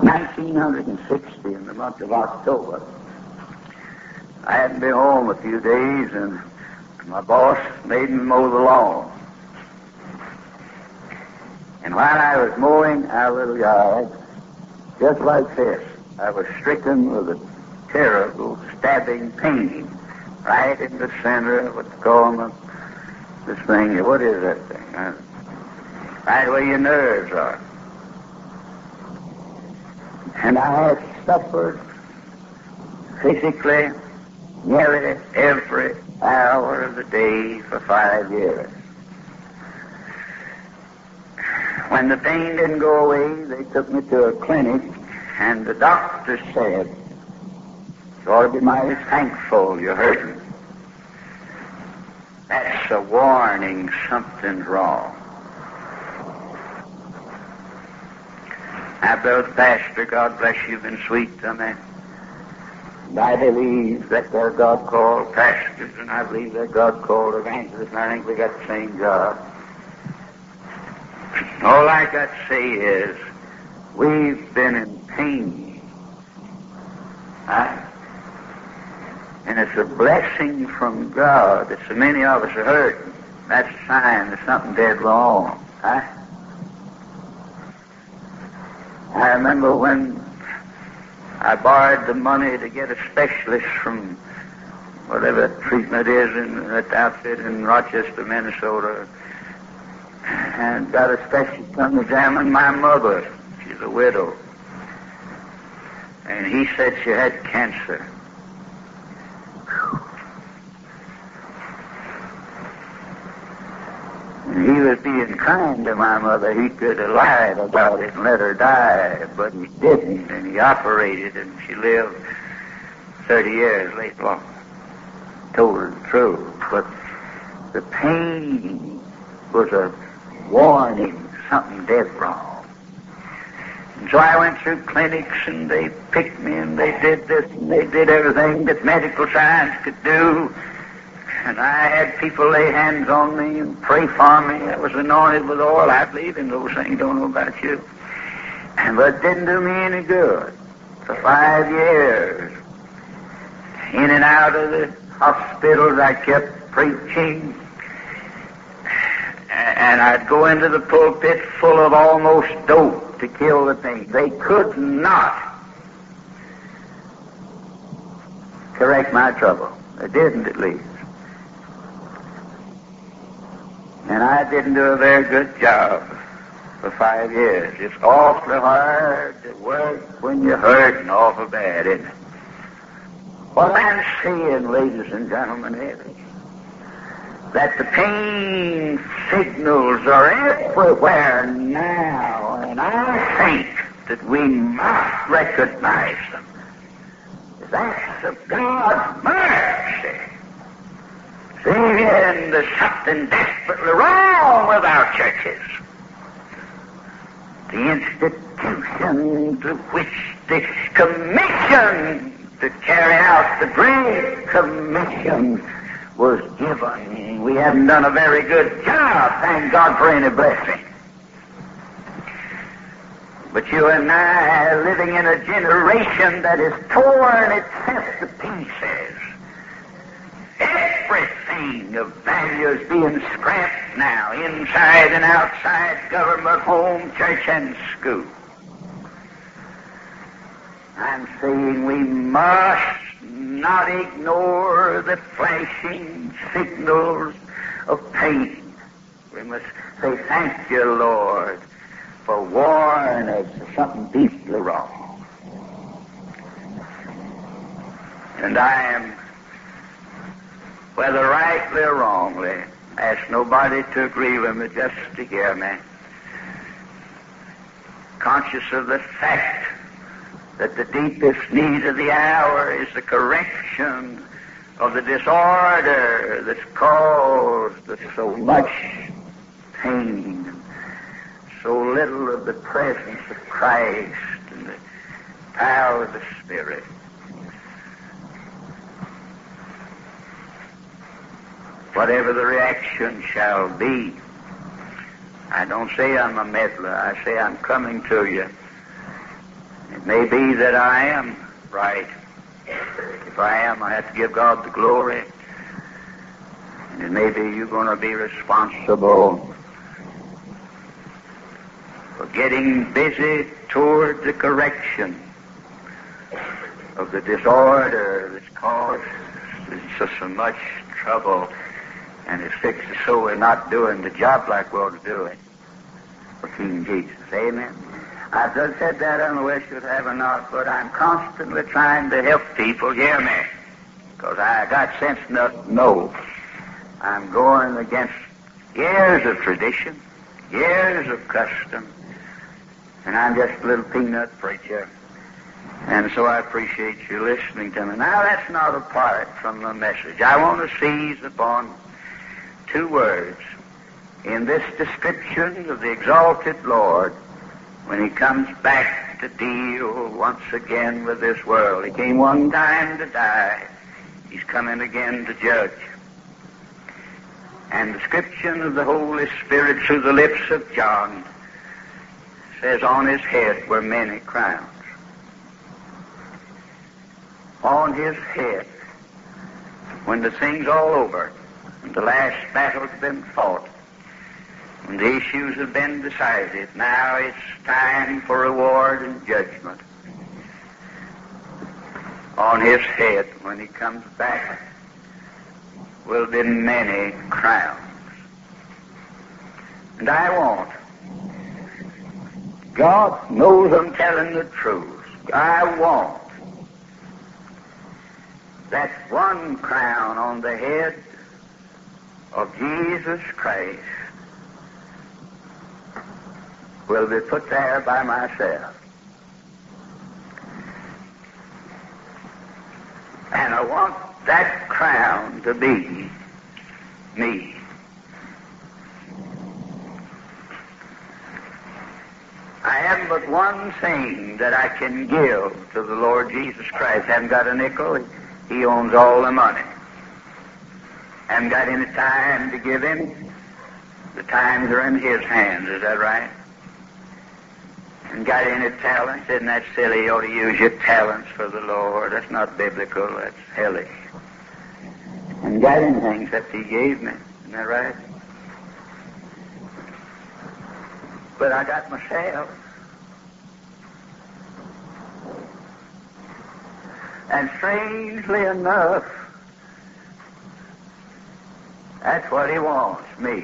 1960 in the month of October. I hadn't been home a few days, and my boss made me mow the lawn. And while I was mowing our little yard, just like this, I was stricken with a terrible stabbing pain right in the center of what's called this thing. What is that thing? Right where your nerves are. And I have suffered physically nearly every hour of the day for 5 years. When the pain didn't go away, they took me to a clinic, and the doctor said, "You ought to be mighty thankful you're hurting. That's a warning something's wrong." Now, Brother Pastor, God bless you, been sweet to me. And I believe that they're God-called pastors, and I believe they're God-called evangelists, and I think we got the same job. All I got to say is, we've been in pain. And it's a blessing from God that so many of us are hurting. That's a sign there's something dead wrong. I remember when I borrowed the money to get a specialist from whatever treatment is in that outfit in Rochester, Minnesota, and got a specialist come to examine my mother. She's a widow. And he said she had cancer. And he was being kind to my mother. He could have lied about it and let her die, but he didn't, and he operated, and she lived 30 years later on. Told her the truth, but the pain was a warning something dead wrong. And so I went through clinics, and they picked me, and they did this, and they did everything that medical science could do. And I had people lay hands on me and pray for me. I was anointed with oil. I believe in those things. Don't know about you. But it didn't do me any good. For 5 years, in and out of the hospitals, I kept preaching. And I'd go into the pulpit full of almost dope to kill the pain. They could not correct my trouble. They didn't, at least. And I didn't do a very good job for 5 years. It's awfully hard to work when you're hurt and awful bad, isn't it? What I'm saying, ladies and gentlemen, is that the pain signals are everywhere now, and I think that we must recognize them. That's of God's mercy. See, and there's something desperately wrong with our churches. The institution to which the commission to carry out the Great Commission was given. We haven't done a very good job, thank God for any blessing. But you and I are living in a generation that is torn itself to pieces. Everything of value is being scrapped now, inside and outside government, home, church, and school. I'm saying we must not ignore the flashing signals of pain. We must say, "Thank you, Lord, for warning us of something deeply wrong." And I am, whether rightly or wrongly, ask nobody to agree with me, just to hear me, conscious of the fact that the deepest need of the hour is the correction of the disorder that's caused so much pain, so little of the presence of Christ and the power of the Spirit. Whatever the reaction shall be, I don't say I'm a meddler. I say I'm coming to you It may be that I am right. If I am, I have to give God the glory. And it may be you're going to be responsible for getting busy toward the correction of the disorder that's caused so much trouble and has fixed us so we're not doing the job like we ought to do it for King Jesus. Amen. I've just said that, I don't know whether you have or not, but I'm constantly trying to help people hear me, because I got sense enough to know I'm going against years of tradition, years of custom, and I'm just a little peanut preacher. And so I appreciate you listening to me. Now, that's not apart from the message. I want to seize upon two words in this description of the exalted Lord when he comes back to deal once again with this world. He came one time to die. He's coming again to judge. And the description of the Holy Spirit through the lips of John says on his head were many crowns. On his head, when the thing's all over, and the last battle's been fought, and the issues have been decided, now it's time for reward and judgment. On his head, when he comes back, will be many crowns. And I want, God knows I'm telling the truth, I want that one crown on the head of Jesus Christ will be put there by myself. And I want that crown to be me. I have but one thing that I can give to the Lord Jesus Christ. I haven't got a nickel. He owns all the money. Haven't got any time to give him. The times are in his hands, is that right? Haven't got any talents. Isn't that silly? You ought to use your talents for the Lord. That's not biblical. That's hellish. Haven't got anything except he gave me. Isn't that right? But I got myself. And strangely enough, that's what he wants, me.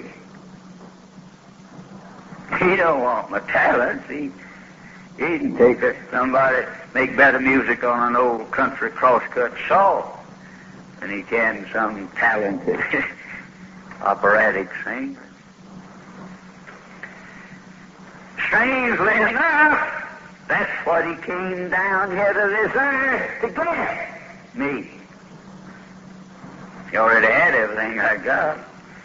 He don't want my talents. He can take somebody, make better music on an old country crosscut saw than he can some talented operatic singer. Strangely enough, that's what he came down here to this earth to get, me. He already had everything I got.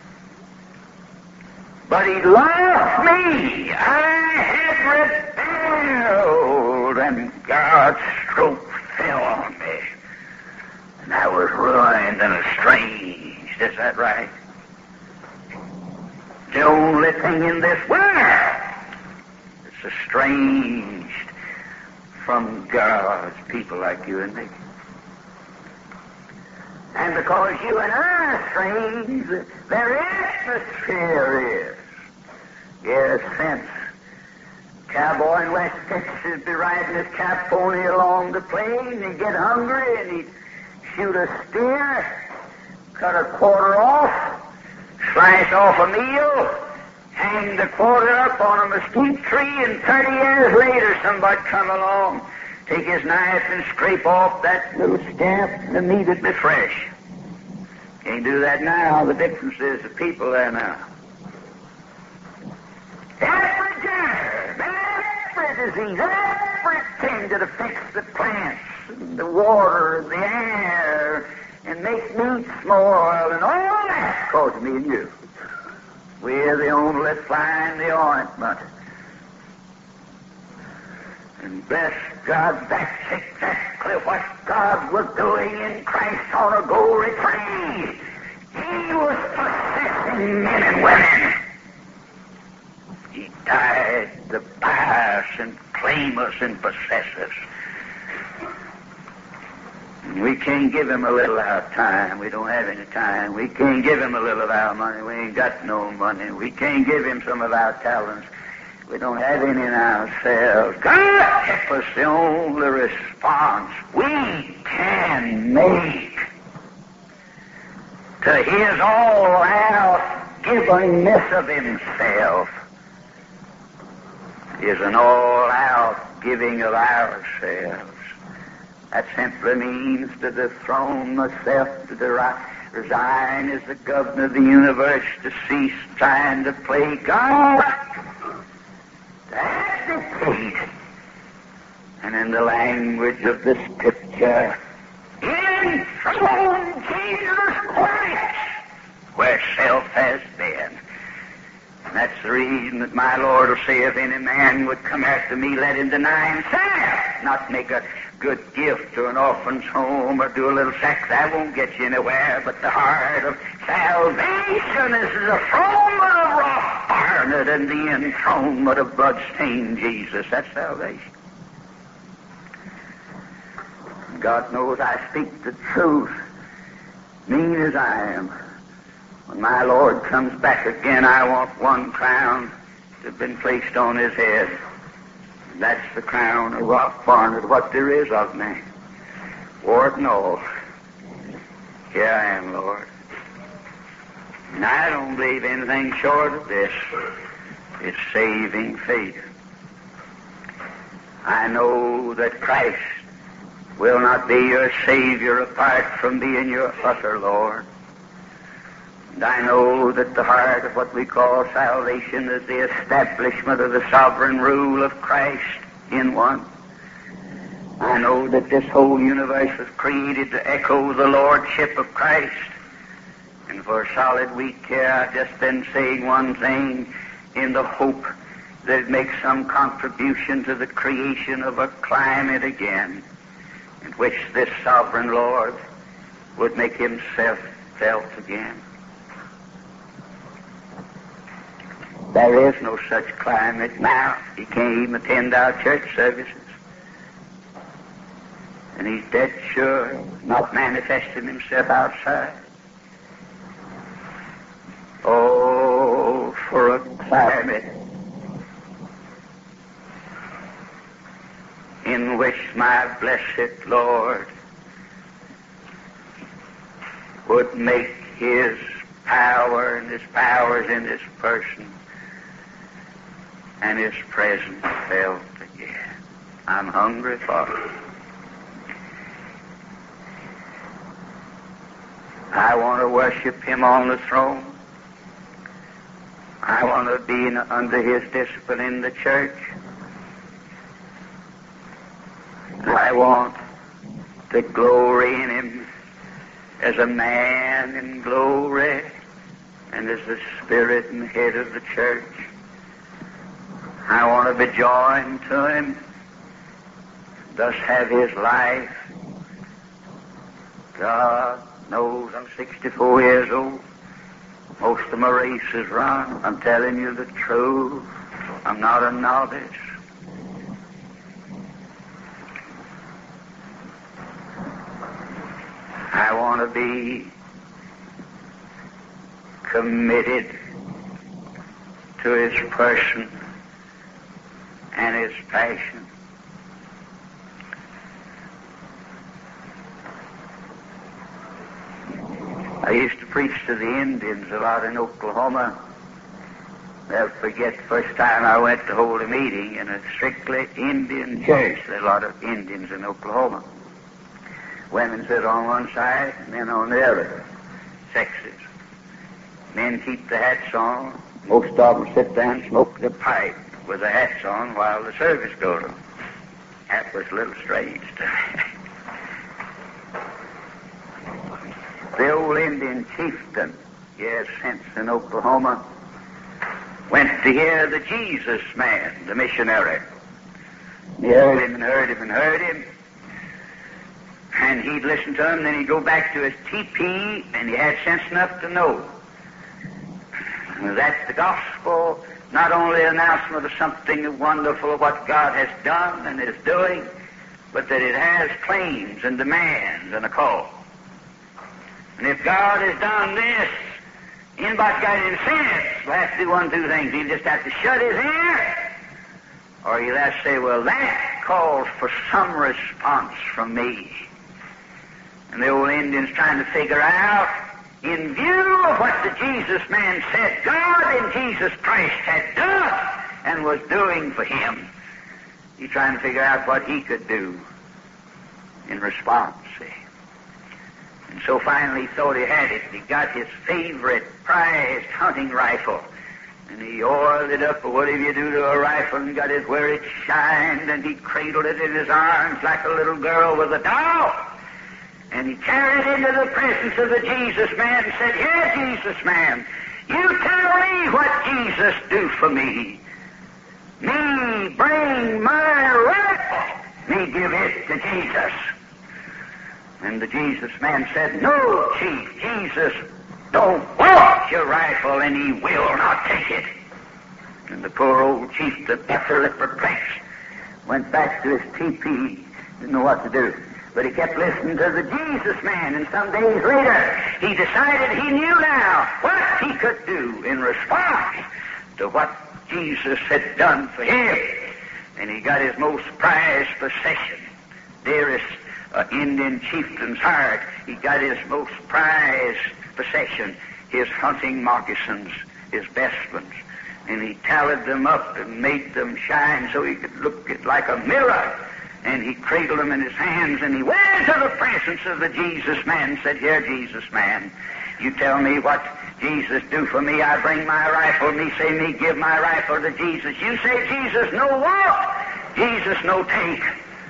But he lost me. I had rebelled, and God's stroke fell on me. And I was ruined and estranged. Is that right? The only thing in this world that's estranged from God's people like you and me. And because you and I are strange, their atmosphere is. Yes, since cowboy in West Texas be riding his cow pony along the plain, he'd get hungry and he'd shoot a steer, cut a quarter off, slice off a meal, hang the quarter up on a mesquite tree, and 30 years later somebody come along, take his knife and scrape off that little scamp, and the meat would be fresh. Can't do that now. The difference is the people there now. Every germ, every disease, everything that affects the plants, and the water, and the air, and makes meat spoil, and all that causes me and you. We're the only fly in the ointment. And bless God, that's exactly what God was doing in Christ on a golden tree. He was possessing men and women. He died to buy us and claim us and possess us. We can't give him a little of our time. We don't have any time. We can't give him a little of our money. We ain't got no money. We can't give him some of our talents. We don't have any in ourselves. God help us, the only response we can make to his all-out givingness of himself is an all-out giving of ourselves. That simply means to dethrone myself, to resign as the governor of the universe, to cease trying to play God, to abdicate. And in the language of the Scripture, enthrone Jesus Christ where self has been. And that's the reason that my Lord will say, if any man would come after me, let him deny himself, not make a good gift to an orphan's home or do a little sacrifice. That won't get you anywhere. But the heart of salvation is the enthronement of raw harned and the enthronement of blood-stained Jesus. That's salvation. God knows I speak the truth, mean as I am. When my Lord comes back again, I want one crown to have been placed on his head. That's the crown of rock barnard, what there is of me. Lord, no. Here I am, Lord. And I don't believe anything short of this. It's saving faith. I know that Christ will not be your Savior apart from being your utter Lord. And I know that the heart of what we call salvation is the establishment of the sovereign rule of Christ in one. I know that this whole universe was created to echo the lordship of Christ. And for a solid week here, I've just been saying one thing in the hope that it makes some contribution to the creation of a climate again in which this sovereign Lord would make himself felt again. There is no such climate now. He can't even attend our church services. And he's dead sure not manifesting himself outside. Oh, for a climate in which my blessed Lord would make his power and his powers in his person and his presence felt again. I'm hungry for it. I want to worship him on the throne. I want to be under his discipline in the church. I want to glory in him as a man in glory and as the Spirit and head of the church. I want to be joined to him, thus have his life. God knows I'm 64 years old. Most of my race is run. I'm telling you the truth. I'm not a novice. I want to be committed to his person and his passion. I used to preach to the Indians a lot in Oklahoma. They'll forget the first time I went to hold a meeting in a strictly Indian church. There are a lot of Indians in Oklahoma. Women sit on one side, men on the other. Sexes. Men keep the hats on. Most of them sit down and smoke the pipe with the hats on while the service goes on. That was a little strange to me. The old Indian chieftain, years since in Oklahoma, went to hear the Jesus man, the missionary. He heard him and heard him and heard him. And he'd listen to him, then he'd go back to his teepee, and he had sense enough to know that the gospel not only an announcement of something wonderful of what God has done and is doing, but that it has claims and demands and a call. And if God has done this, anybody's got any sense, will have to do one of two things. He'll just have to shut his ear, or he'll have to say, well, that calls for some response from me. And the old Indian's trying to figure out, in view of what the Jesus man said God in Jesus Christ had done and was doing for him, he's trying to figure out what he could do in response, see. And so finally he thought he had it. He got his favorite prized hunting rifle, and he oiled it up, or whatever you do to a rifle, and got it where it shined, and he cradled it in his arms like a little girl with a doll. And he carried it into the presence of the Jesus man and said, "Here, Jesus man, you tell me what Jesus do for me. Me bring my rifle. Me give it to Jesus." And the Jesus man said, "No, Chief, Jesus don't want your rifle, and he will not take it." And the poor old chieftain, utterly perplexed, went back to his teepee, didn't know what to do. But he kept listening to the Jesus man, and some days later he decided he knew now what he could do in response to what Jesus had done for him. And he got his most prized possession, dearest Indian chieftain's heart. He got his most prized possession, his hunting moccasins, his best ones. And he tallied them up and made them shine so he could look at like a mirror. And he cradled them in his hands, and he went into the presence of the Jesus man and said, "Here, Jesus man, you tell me what Jesus do for me. I bring my rifle. Me say me give my rifle to Jesus. You say Jesus no want, Jesus no take.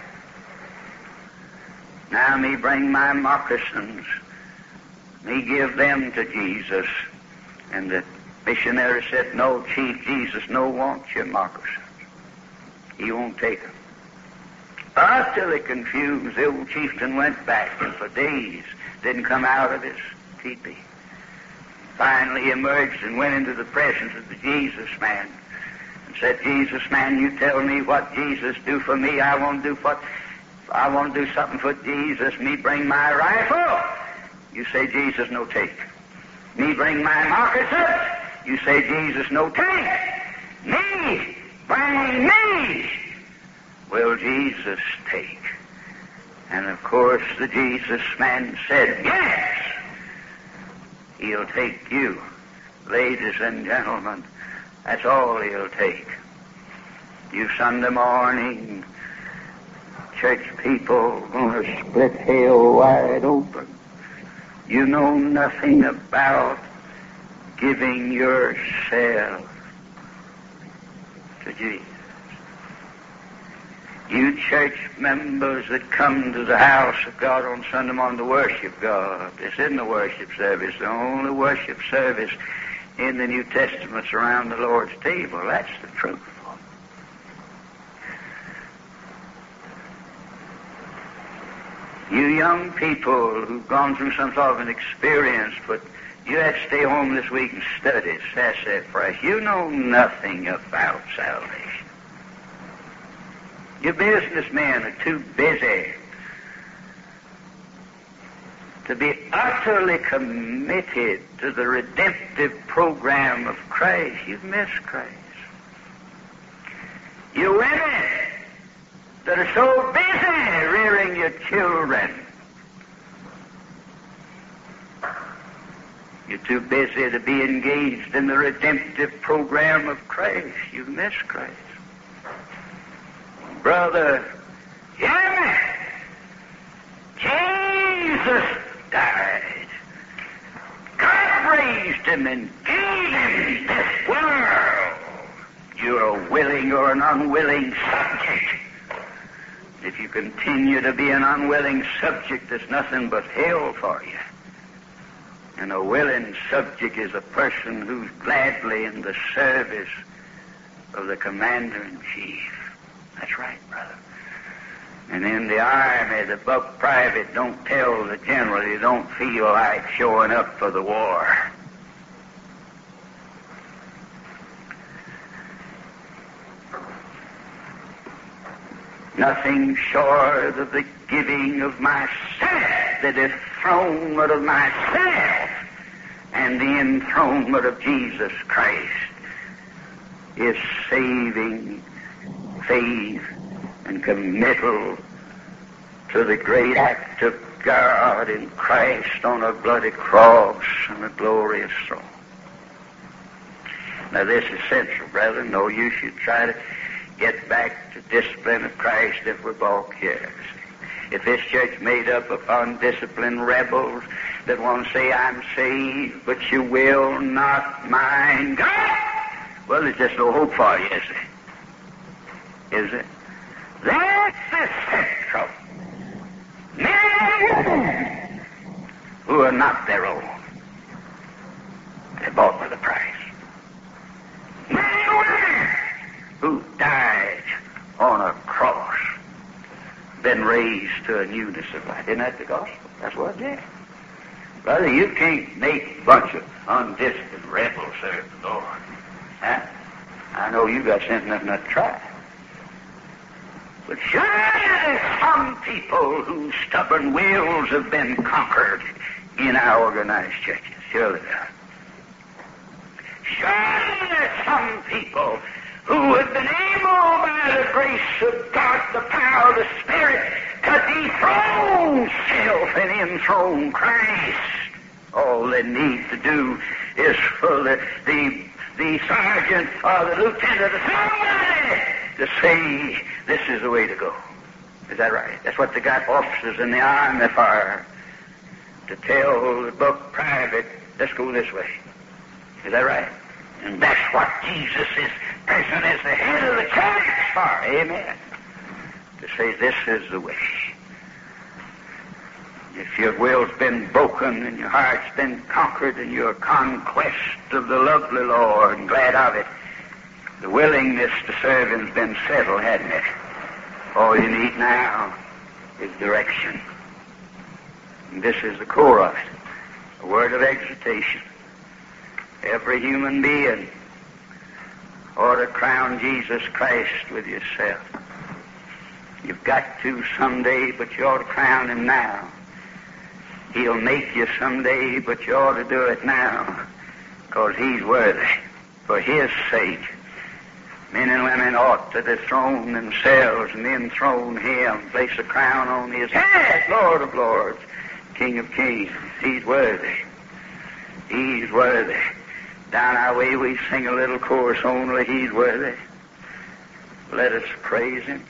Now me bring my moccasins. Me give them to Jesus." And the missionary said, "No, Chief, Jesus no want your moccasins. He won't take them." Utterly confused, the old chieftain went back, and for days didn't come out of his teepee. Finally he emerged and went into the presence of the Jesus man and said, "Jesus man, you tell me what Jesus do for me. I want to do something for Jesus. Me bring my rifle. You say Jesus no take. Me bring my moccasins. You say Jesus no take. Me bring me. Will Jesus take?" And of course the Jesus man said, "Yes, he'll take you." Ladies and gentlemen, that's all he'll take. You Sunday morning church people going to split hell wide open. You know nothing about giving yourself to Jesus. You church members that come to the house of God on Sunday morning to worship God, this isn't a worship service. The only worship service in the New Testament's around the Lord's table. That's the truth. You young people who've gone through some sort of an experience, but you have to stay home this week and study, sassafras. You know nothing about salvation. You businessmen are too busy to be utterly committed to the redemptive program of Christ. You've missed Christ. You women that are so busy rearing your children, you're too busy to be engaged in the redemptive program of Christ. You've missed Christ. Brother, hear me. Jesus died. God raised him and gave him this world. You're a willing or an unwilling subject. If you continue to be an unwilling subject, there's nothing but hell for you. And a willing subject is a person who's gladly in the service of the commander-in-chief. That's right, brother. And in the army, the buck private don't tell the general he don't feel like showing up for the war. nothing short of the giving of myself, the dethronement of myself, and the enthronement of Jesus Christ is saving faith and committal to the great act of God in Christ on a bloody cross and a glorious throne. Now this is central, brethren. No, you should try to get back to discipline of Christ if we're balked here. If this church made up upon disciplined rebels that want to say, I'm saved, but you will not mind God, well, there's just no hope for you, is there? Is it? That's the central. Men who are not their own. They're bought with a price. Men and women who died on a cross, been raised to a newness of life. Isn't that the gospel? That's what it is. Brother, you can't make a bunch of undisciplined rebels serve the Lord. Huh? I know you got sense enough not to try. But surely there's some people whose stubborn wills have been conquered in our organized churches. Surely there are. Surely there's some people who have been able, by the grace of God, the power of the Spirit, to dethrone self and enthrone Christ. All they need to do is for the sergeant or the lieutenant or somebody to say, this is the way to go. Is that right? That's what they got officers in the army for, to tell the book private, let's go this way. Is that right? And that's what Jesus is present as the head of the church for. Amen. To say this is the way. If your will's been broken and your heart's been conquered and your conquest of the lovely Lord and glad of it, the willingness to serve Him's been settled, hasn't it? All you need now is direction. And this is the core of it. A word of exhortation. Every human being ought to crown Jesus Christ with yourself. You've got to someday, but you ought to crown Him now. He'll make you someday, but you ought to do it now, because He's worthy. For His sake, men and women ought to dethrone themselves and enthrone Him, place a crown on His head, Lord of lords, King of kings. He's worthy. He's worthy. Down our way we sing a little chorus, only He's worthy. Let us praise Him.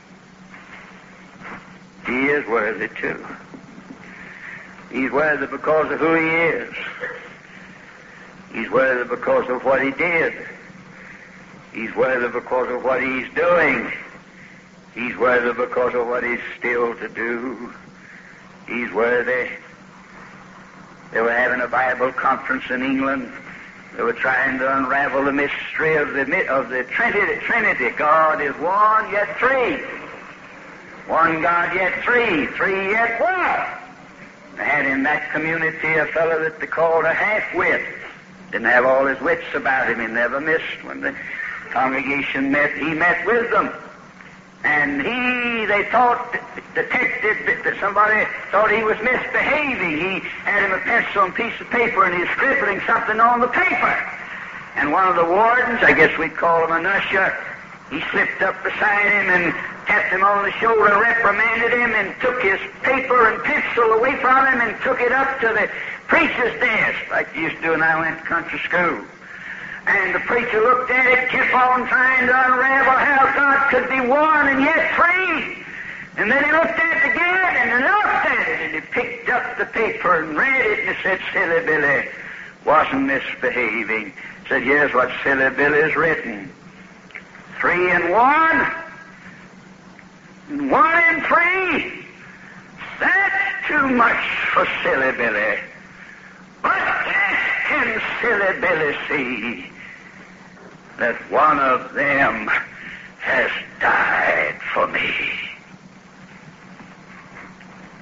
He is worthy too. He's worthy because of who He is. He's worthy because of what He did. He's worthy because of what He's doing. He's worthy because of what He's still to do. He's worthy. They were having a Bible conference in England. They were trying to unravel the mystery of the Trinity. God is one, yet three. One God, yet three. Three, yet one. They had in that community a fellow that they called a half-wit. Didn't have all his wits about him. He never missed. When the congregation met, he met with them. And they thought, detected that somebody thought he was misbehaving. He had him a pencil and piece of paper, and he was scribbling something on the paper. And one of the wardens, I guess we'd call him an usher, he slipped up beside him and tapped him on the shoulder, reprimanded him, and took his paper and pencil away from him and took it up to the preacher's desk, like they used to do when I went to country school. And the preacher looked at it, kept on trying to unravel how God could be one and yet three. And then he looked at it again, and he looked at it, and he picked up the paper and read it, and he said, Silly Billy wasn't misbehaving. He said, here's what Silly Billy's written. 3 and 1, and 1 and 3. That's too much for Silly Billy. But this can Silly Billy see, that one of them has died for me.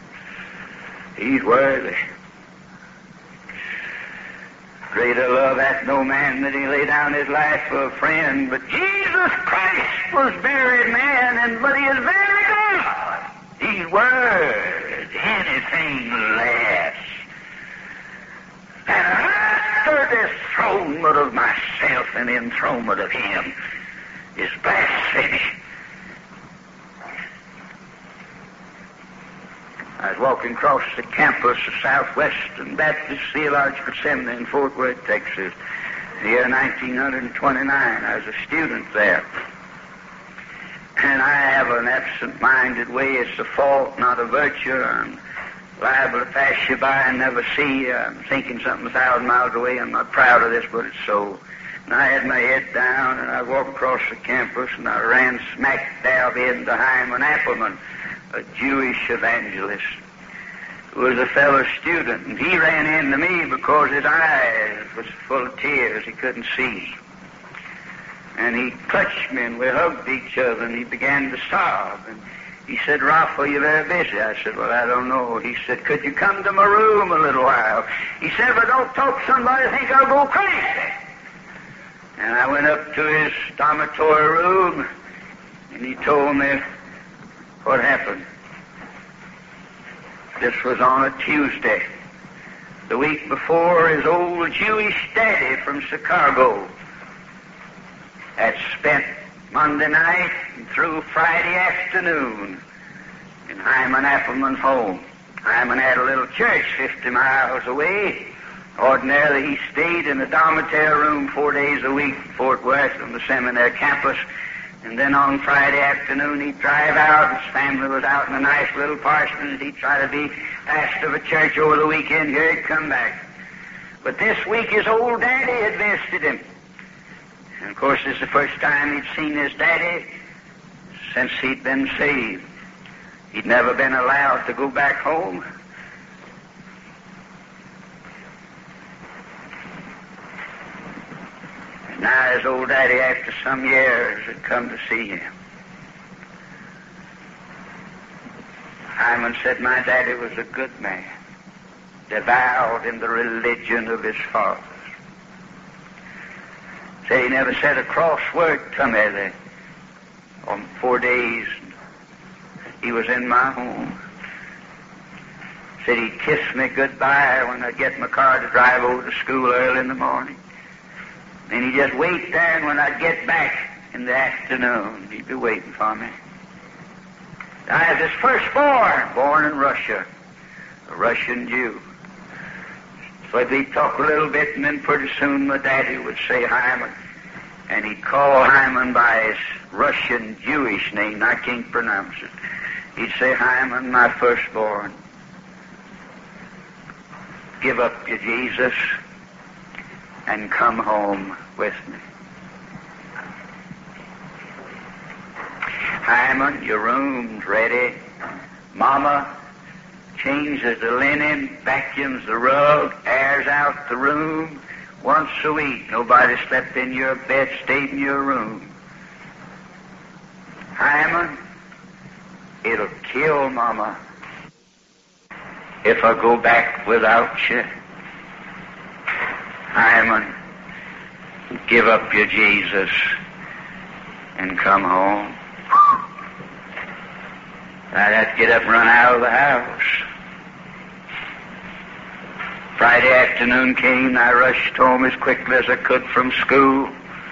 He's worthy. Greater love hath hath no man that he lay down his life for a friend, but Jesus Christ was very man, but he is very God. These words, anything less than after this enthronement of myself and the enthronement of him is blasphemy. I was walking across the campus of Southwestern Baptist Theological Seminary in Fort Worth, Texas, the year 1929. I was a student there. And I have an absent-minded way. It's a fault, not a virtue. I'm liable to pass you by and never see you. I'm thinking something 1,000 miles away. I'm not proud of this, but it's so. And I had my head down, and I walked across the campus, and I ran smack dab into Hyman Appleman, a Jewish evangelist who was a fellow student, and he ran into me because his eyes was full of tears. He couldn't see. And he clutched me, and we hugged each other, and he began to sob. And he said, "Ralph, are you very busy?" I said, "Well, I don't know." He said, "Could you come to my room a little while?" He said, "If I don't talk to somebody, I think I'll go crazy." And I went up to his dormitory room, and he told me what happened. This was on a Tuesday. The week before, his old Jewish daddy from Chicago had spent Monday night and through Friday afternoon in Hyman Appleman's home. Hyman had a little church 50 miles away. Ordinarily, he stayed in the dormitory room 4 days a week in Fort Worth on the seminary campus. And then on Friday afternoon, he'd drive out. His family was out in a nice little parsonage. He'd try to be pastor of a church over the weekend. Here he'd come back. But this week, his old daddy had visited him. And, of course, this is the first time he'd seen his daddy since he'd been saved. He'd never been allowed to go back home. And now his old daddy, after some years, had come to see him. Hyman said, "My daddy was a good man, devout in the religion of his fathers. Said he never said a cross word to me there on 4 days he was in my home. Said he'd kiss me goodbye when I'd get in my car to drive over to school early in the morning. And he'd just wait there, and when I'd get back in the afternoon, he'd be waiting for me. I was his firstborn, born in Russia, a Russian Jew. So we'd talk a little bit, and then pretty soon my daddy would say Hyman, and he'd call Hyman by his Russian Jewish name. I can't pronounce it. He'd say, "Hyman, my firstborn, give up your Jesus and come home with me. Hyman, your room's ready. Mama changes the linen, vacuums the rug, airs out the room. Once a week, nobody slept in your bed, stayed in your room. Hyman, it'll kill Mama if I go back without you. Hyman, give up your Jesus and come home." I'd have to get up and run out of the house. Friday afternoon came, and I rushed home as quickly as I could from school.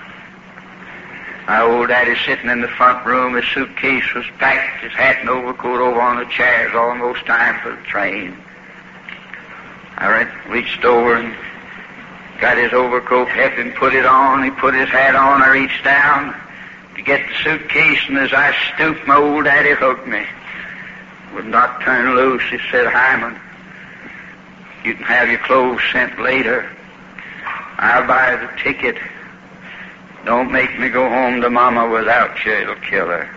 My old daddy sitting in the front room, his suitcase was packed, his hat and overcoat over on the chairs, almost time for the train. I reached over and got his overcoat, helped him put it on. He put his hat on. I reached down to get the suitcase, and as I stooped, my old daddy hugged me. Would not turn loose. He said, "Hyman, you can have your clothes sent later. I'll buy the ticket. Don't make me go home to Mama without you. It'll kill her."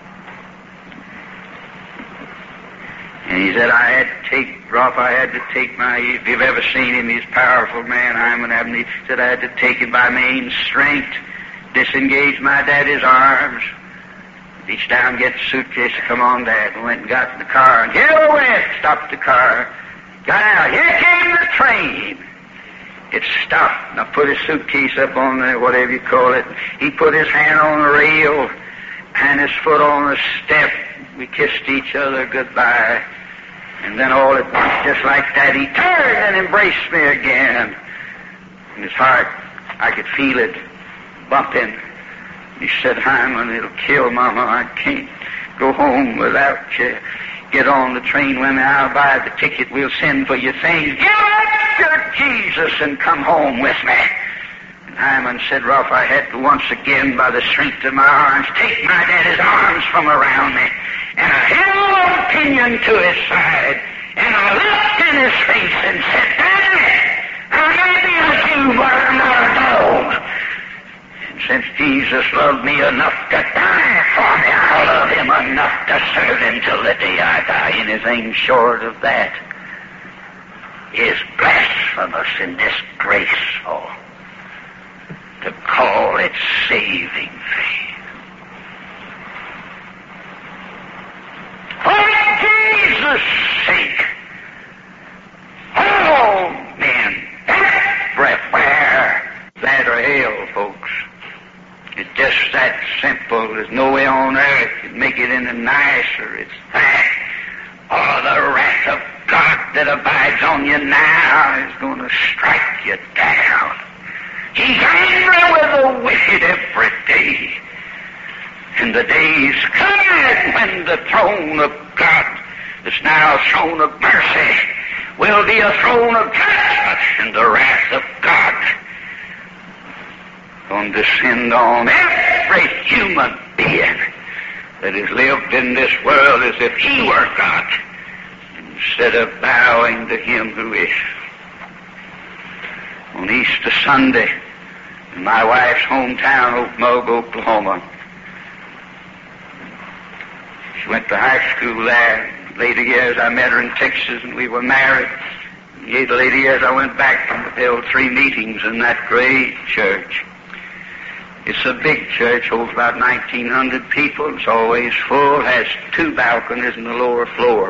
And he said, I had to take my, if you've ever seen him, he's a powerful man, Hyman Abney. He said, I had to take it by main strength, disengage my daddy's arms, reach down, get the suitcase, come on, Dad. And went and got in the car, and get away, stopped the car, got out. Here came the train. It stopped, and I put his suitcase up on the, whatever you call it. He put his hand on the rail and his foot on the step. We kissed each other goodbye. And then all at once, just like that, he turned and embraced me again. In his heart, I could feel it bumping. He said, Hyman, it'll kill Mama. I can't go home without you. Get on the train with me. I'll buy the ticket. We'll send for your things. Give up your Jesus and come home with me. And Hyman said, Ralph, I had to once again, by the strength of my arms, take my daddy's arms from around me. And I held opinion to his side. And I looked in his face and said, Daddy, I may be a Jew, but I'm not a dog. And since Jesus loved me enough to die for me, I love him enough to serve him till the day I die. Anything short of that is blasphemous and disgraceful to call it saving faith. For Jesus' sake, all men everywhere that are hell, folks. It's just that simple. There's no way on earth you'd make it any nicer. It's that. Or the wrath of God that abides on you now is going to strike you down. He's angry with the wicked every day. And the day's coming when the throne of God, that's now a throne of mercy, will be a throne of judgment, and the wrath of God going to descend on every human being that has lived in this world as if he were God, instead of bowing to him who is. On Easter Sunday, in my wife's hometown, Okmulgee, Oklahoma, she went to high school there. Later years, I met her in Texas, and we were married. In the later years, I went back and held 3 meetings in that great church. It's a big church, holds about 1,900 people. It's always full, has 2 balconies in the lower floor.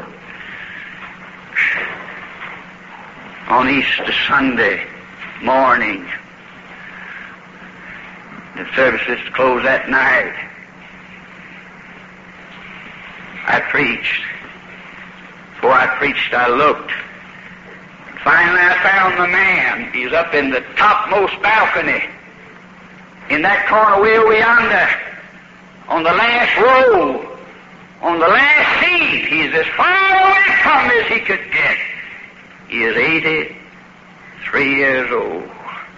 On Easter Sunday morning, the services closed that night. I preached. Before I preached, I looked. Finally, I found the man. He's up in the topmost balcony, in that corner way over yonder, on the last row, on the last seat. He's as far away from as he could get. He is 83 years old.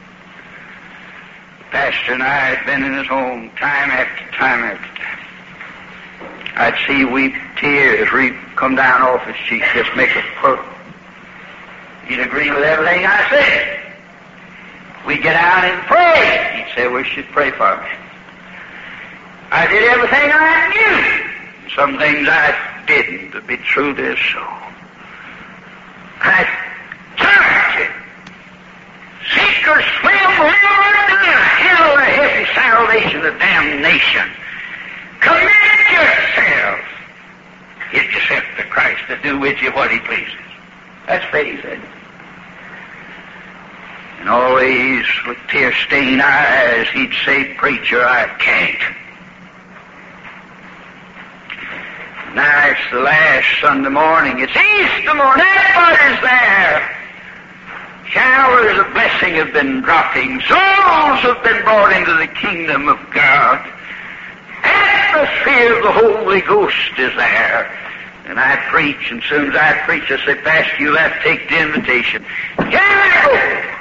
The pastor and I had been in his home time after time after time. I'd see weep tears come down off his cheeks, just make a puddle. He'd agree with everything I said. We'd get out and pray. He'd say, we should pray for me. I did everything I knew. Some things I didn't. To be true, they're so. I charge it. Sink or swim, river to the hell of heavy salvation of damnation. Commit yourself. Give yourself to Christ to do with you what he pleases. That's faith, isn't it? And always with tear-stained eyes, he'd say, Preacher, I can't. Now it's the last Sunday morning. It's Easter morning. Everybody's there. Showers of blessing have been dropping. Souls have been brought into the kingdom of God. Atmosphere of the Holy Ghost is there. And I preach, and as soon as I preach, I say, Pastor, you'll have to take the invitation. Here I go.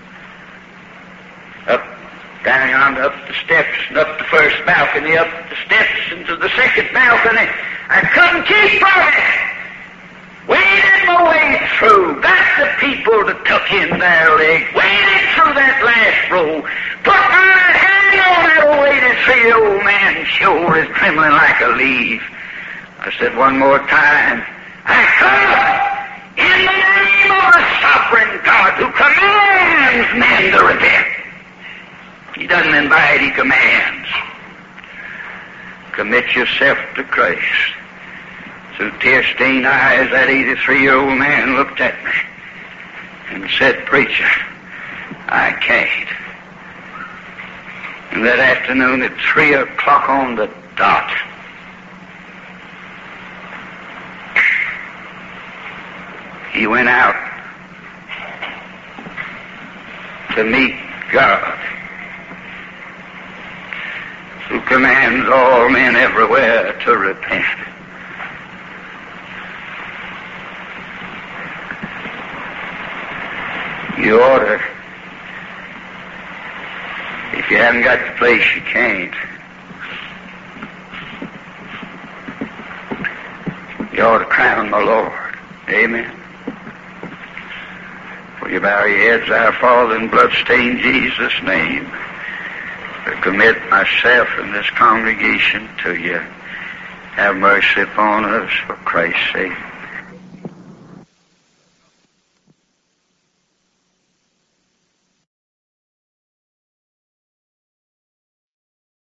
Up, down yonder, up the steps, and up the first balcony, up the steps, into the second balcony. I couldn't keep from it. Waded my way through, got the people to tuck in their legs, waded through that last row, put my hand on that old 83-year-old man's shoulder, trembling like a leaf. I said one more time, I come in the name of the sovereign God who commands men to repent. He doesn't invite, he commands. Commit yourself to Christ. Through tear-stained eyes, that 83-year-old man looked at me and said, Preacher, I can't. And that afternoon at 3 o'clock on the dot, he went out to meet God, who commands all men everywhere to repent. You ought to, if you haven't got the place, you can't. You ought to crown the Lord. Amen. For you bow your heads, our Father, in blood-stained Jesus' name, to commit myself and this congregation to you. Have mercy upon us for Christ's sake.